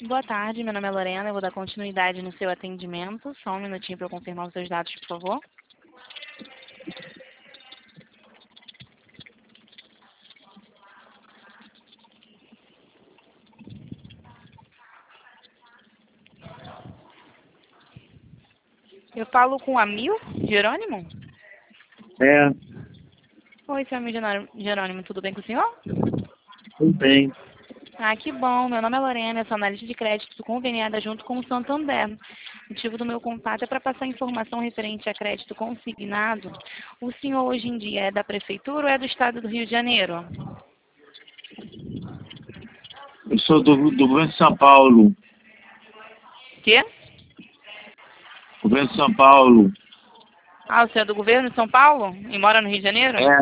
Boa tarde, meu nome é Lorena, eu vou dar continuidade no seu atendimento. Só um minutinho para eu confirmar os seus dados, por favor. Eu falo com o Amil Jerônimo? É, Oi, seu Amil Jerônimo, tudo bem com o senhor? tudo bem. Ah, que bom. Meu nome é Lorena, eu sou analista de crédito conveniada junto com o Santander. O motivo do meu contato é para passar informação referente a crédito consignado. O senhor hoje em dia é da prefeitura ou é do estado do Rio de Janeiro? Eu sou do governo de São Paulo. Quê? Governo de São Paulo. Ah, o senhor é do governo de São Paulo e mora no Rio de Janeiro? É,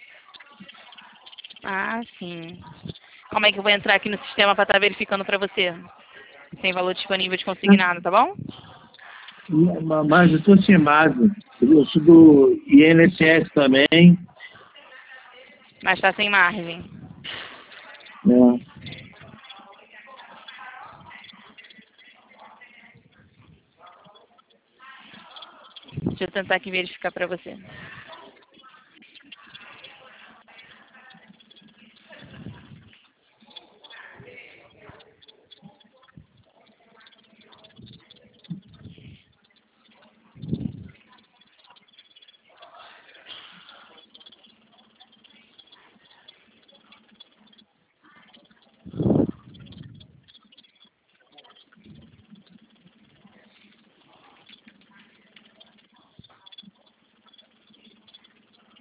Ah, sim. Como é que eu vou entrar aqui no sistema para estar verificando para você? Sem valor disponível de consignado, tá bom? mas eu estou sem base. Eu sou do INSS também. Mas está sem margem. É. Deixa eu tentar aqui verificar para você.